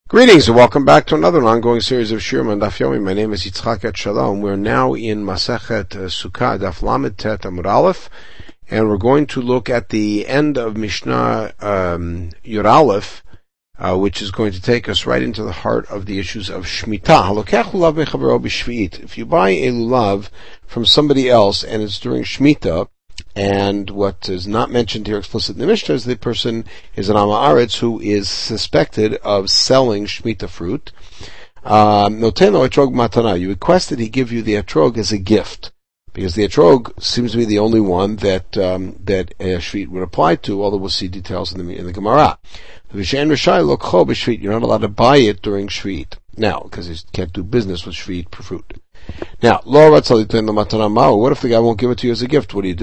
Greetings and welcome back to another ongoing series of Shiurim on Daf Yomi. My name is Yitzchak Etshalom. We're now in Masechet Sukkah, Daf Lamed Tet Amud Aleph, and we're going to look at the end of Mishnah Yud Aleph, which is going to take us right into the heart of the issues of Shemitah. Halokech lulav mechavero b'shvi'it. If you buy a lulav from somebody else and it's during Shemitah, and what is not mentioned here explicitly in the Mishnah is the person is an Am Haaretz who is suspected of selling Shemitah fruit. Noteno etrog matana. You request that he give you the etrog as a gift, because the etrog seems to be the only one that a shvit would apply to. Although we'll see details in the Gemara. You're not allowed to buy it during shvit now, because you can't do business with shvit for fruit. Now, what if the guy won't give it to you as a gift? What do?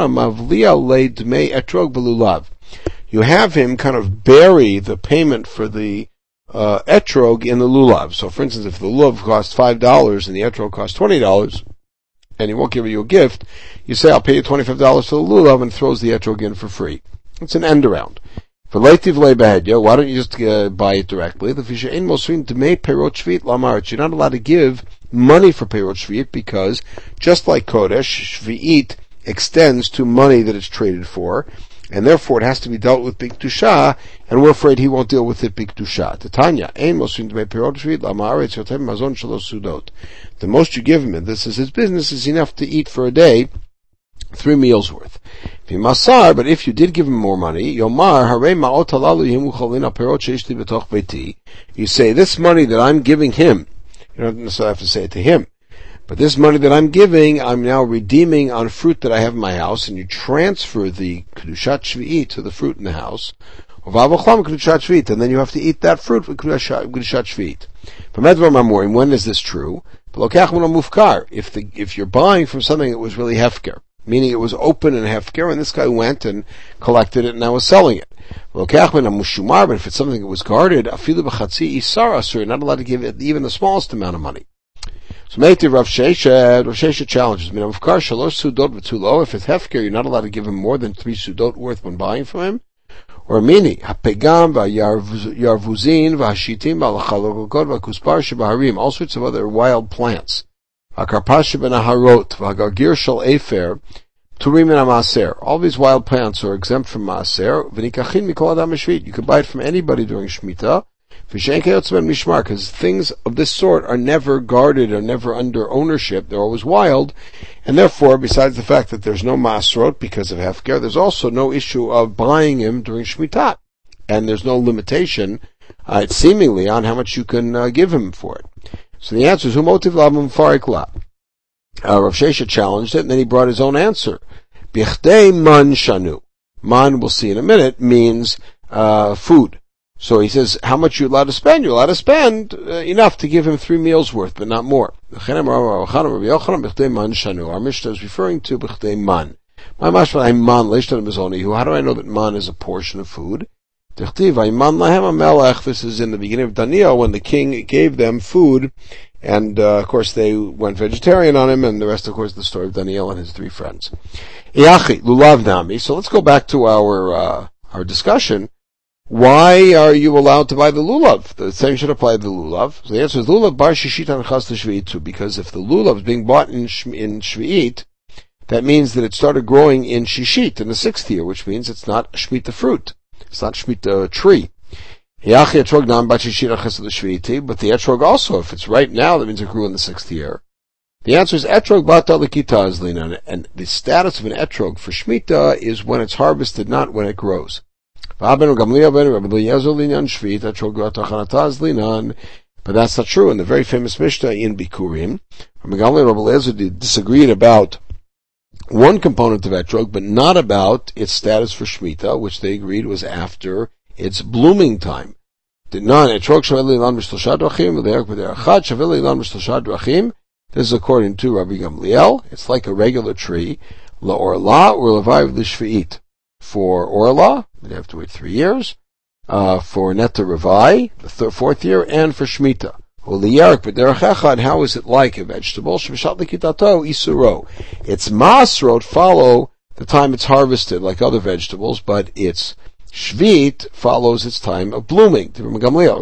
You have him kind of bury the payment for the etrog in the lulav. So, for instance, if the lulav costs $5 and the etrog costs $20, and he won't give you a gift, you say, I'll pay you $25 for the lulav, and throws the etrog in for free. It's an end around. Why don't you just buy it directly? You're not allowed to give money for Perot Shvi'it, because just like Kodesh, Shvi'it extends to money that it's traded for, and therefore it has to be dealt with B'Kedusha, and we're afraid he won't deal with it B'Kedusha. Tanya, the most you give him, and this is his business, is enough to eat for a day, 3 meals worth. But if you did give him more money, you say, this money that I'm giving him, you don't necessarily have to say it to him, but this money that I'm giving, I'm now redeeming on fruit that I have in my house, and you transfer the Kedushat Shvi'it to the fruit in the house, and then you have to eat that fruit with Kedushat Shvi'it. When is this true? If you're buying from something that was really hefker, meaning it was open and hefker, and this guy went and collected it and now is selling it. But if it's something that was guarded, you're not allowed to give it even the smallest amount of money. So Rav Shesha challenges, if it's hefker, you're not allowed to give him more than 3 sudot worth when buying from him. Or mini, hapegam, yarvuzin, v'hashitim, v'alachalokot, v'kuspar shebaharim, all sorts of other wild plants. Hakarpash benaharot, v'hagargir shel efer, turim and amaser. All these wild plants are exempt from maaser. V'nikachin mikol adam shvit. You can buy it from anybody during Shemitah. V'shein kayotz ben mishmar, because things of this sort are never guarded, are never under ownership. They're always wild, and therefore, besides the fact that there's no maaserot because of hefker, there's also no issue of buying him during Shemitah, and there's no limitation, seemingly, on how much you can give him for it. So the answer is humotiv lavum farik la. Rav Shesha challenged it, and then he brought his own answer. Bichdei man shanu. Man, we'll see in a minute, means food. So he says, how much you're allowed to spend? You're allowed to spend enough to give him 3 meals worth, but not more. Our Mishnah is referring to bichdei man. How do I know that man is a portion of food? This is in the beginning of Daniel, when the king gave them food, and of course they went vegetarian on him, and the rest, of course, the story of Daniel and his 3 friends. So let's go back to our discussion. Why are you allowed to buy the lulav? The same should apply to the lulav. So the answer is lulav bar shishit anchas l'shvi'it, because if the lulav is being bought in shvi'it, that means that it started growing in shishit, in the 6th year, which means it's not shmita fruit. It's not shmita tree. But the etrog also, if it's right now, that means it grew in the 6th year. The answer is etrog bata l'kita azlinan, and the status of an etrog for shmita is when it's harvested, not when it grows. But that's not true. In the very famous Mishnah in Bikurim, Rabbi Eliezer disagreed about one component of etrog, but not about its status for Shemitah, which they agreed was after its blooming time. This is according to Rabbi Gamliel. It's like a regular tree. La orla or levayiv l'shvi'it. For orla, they have to wait 3 years. For neta revai, the 4th year, and for Shemitah. How is it like a vegetable? Its masrot follow the time it's harvested, like other vegetables, but its Shvit follows its time of blooming. He says,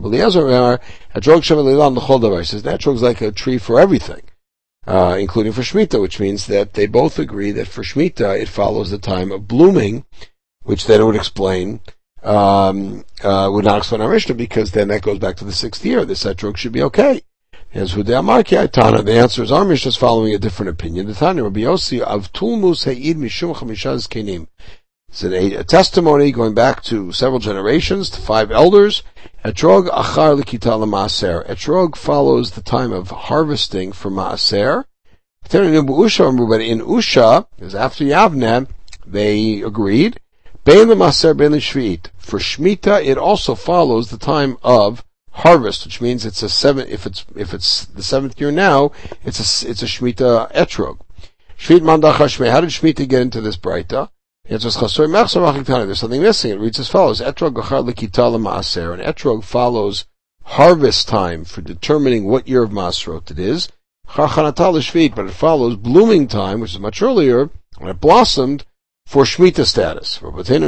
etrog is like a tree for everything, including for Shemitah, which means that they both agree that for Shemitah it follows the time of blooming, which then would explain, would not explain our Mishnah, because then that goes back to the 6th year. This etrog should be okay. As Hudei Amarki Tana, the answer is our Mishnah is following a different opinion. The Tanya Rabbi Yossi of Tulmus Ha'id Mishum Chamishaz Kenim. It's a testimony going back to several generations, to 5 elders. Etrog achar l'kita l'maaser. Etrog follows the time of harvesting for maaser. But in Usha, because after Yavne, they agreed. Bein l'maaser, bein l'shvi'it. For Shemitah, it also follows the time of harvest, which means it's a 7. If it's the 7th year now, it's a Shemitah etrog. Shvit mandach hashmei. How did Shemitah get into this braita? There's something missing. It reads as follows: Etrog achar l'kita l'maaser. And etrog follows harvest time for determining what year of Masrot it is. Charchanata l'shvit, but it follows blooming time, which is much earlier, when it blossomed, for Shemitah status.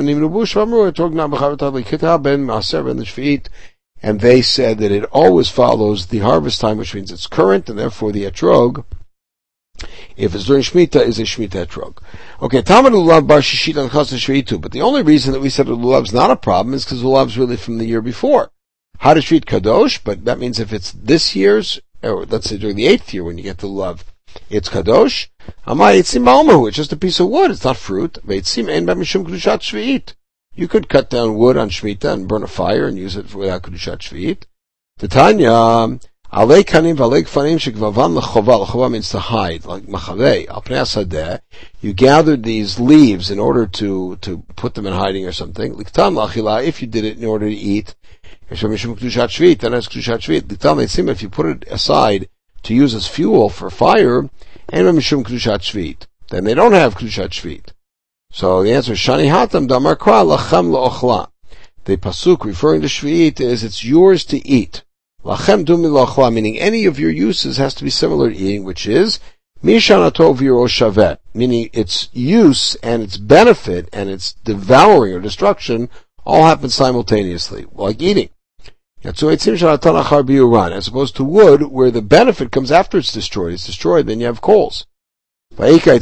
And they said that it always follows the harvest time, which means it's current, and therefore the etrog, if it's during Shemitah, is a Shemitah etrog. Okay, Talmud Lulav bar shishit al chas shvi'itu. But the only reason that we said Lulav's not a problem is because Lulav's really from the year before. How to shvit kadosh? But that means if it's this year's, or let's say during the 8th year when you get the Lulav, it's kadosh. Amai yitzim ma'omahu. It's just a piece of wood. It's not fruit. Veitzim ein ba mishum kedushat shvi'it. You could cut down wood on Shemitah and burn a fire and use it without kedushat shvi'it. The Tanya. Alei kanim v'alei kfanim shekvavan l'chova. L'chova means to hide, like machavei. Al pnei hasadeh. You gathered these leaves in order to put them in hiding or something. Liktam l'achila, if you did it in order to eat. Then it's kedushat shvit. Liktam leitzim, if you put it aside to use as fuel for fire, and mishum kedushat shvit. Then they don't have kedushat shvit. So the answer is shani hatam damar kra lachem la'ochla. The pasuk referring to shvit is it's yours to eat. Lachem dumi la'ochla, meaning any of your uses has to be similar to eating, which is mishanato v'yiro shavet, meaning its use and its benefit and its devouring or destruction all happen simultaneously, like eating. As opposed to wood, where the benefit comes after it's destroyed. It's destroyed, then you have coals. We do have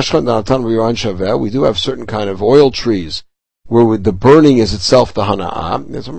certain kind of oil trees where the burning is itself the hana'ah.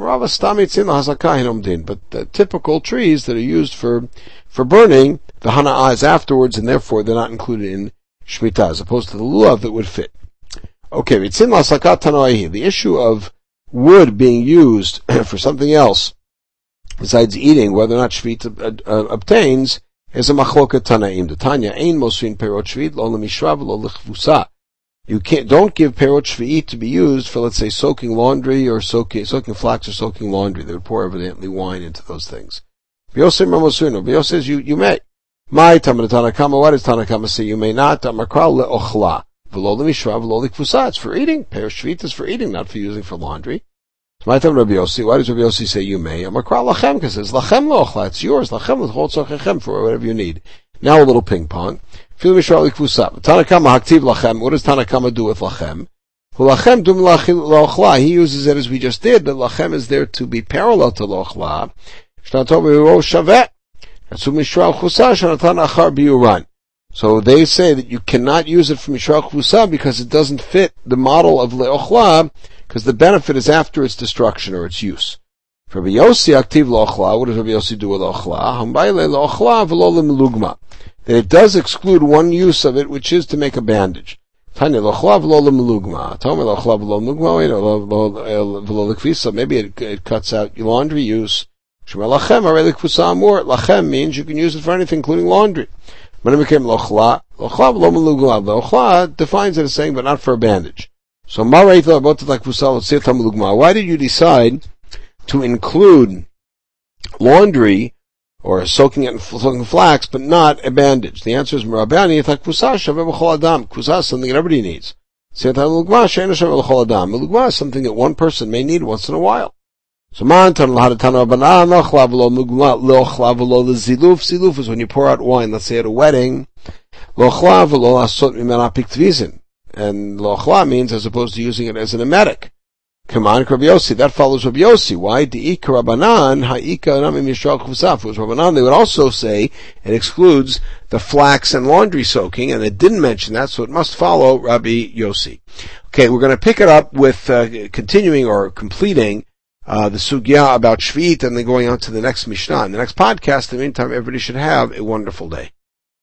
But the typical trees that are used for burning, the hana'ah is afterwards, and therefore they're not included in Shemitah, as opposed to the lulav that would fit. Okay, the issue of wood being used for something else besides eating, whether or not Shemitah obtains, is a machloket tanaim. The Tanya ein mosrin perot shvit lo lemishra v'lo lechvusa. You don't give perot shvit to be used for, let's say, soaking laundry or soaking flax or soaking laundry. They would pour evidently wine into those things. V'yosem mosrino. V'yosem says you may. My Tanakama. What does Tanakama say? You may not. Amakral leochla v'lo lemishra v'lo lechvusa. It's for eating. Perot shvit is for eating, not for using for laundry. My time, Rabbi Yossi. Why does Rabbi Yossi say you may? Amakra lachem, because it says lachem lochla. It's yours. Lachem l'chol tzorchechem, for whatever you need. Now a little ping pong. Fil mishra likvusa. Tanakama haktiv lachem. What does Tanakama do with lachem? Lachem dum lochla. He uses it as we just did, but lachem is there to be parallel to lochla. Shnatov v'ro shavet. That's mishra l'chusa shanatan achar biuran. So they say that you cannot use it for mishra l'chusa because it doesn't fit the model of leochla, because the benefit is after its destruction or its use. For Rabbi Yossi aktiv lo'ochla, what does Rabbi Yossi do with lo'ochla? Hambayle lo'ochla v'lo l'melugma. That it does exclude one use of it, which is to make a bandage. Tanya lo'ochla v'lo l'melugma. Tome lo'ochla v'lo l'melugma v'lo l'kvisa. Maybe it cuts out laundry use. Shema lachem arei l'kvusa amor. Lachem means you can use it for anything, including laundry. When it became lo'ochla v'lo l'melugma. Lo'ochla defines it as saying, but not for a bandage. So, why did you decide to include laundry or soaking flax, but not a bandage? The answer is Kusa is something that everybody needs. Melugma is something that one person may need once in a while. So, ziluf is when you pour out wine, let's say at a wedding. And lochla means as opposed to using it as an emetic. Kaman Rabbi Yossi, that follows Rabbi Yossi. Why? De'ika Rabbanan, ha'ika namim yishral chufsaf. If it was Rabbanan, they would also say it excludes the flax and laundry soaking, and it didn't mention that, so it must follow Rabbi Yossi. Okay, we're going to pick it up with continuing or completing the sugya about Shvit, and then going on to the next Mishnah. In the next podcast, in the meantime, everybody should have a wonderful day.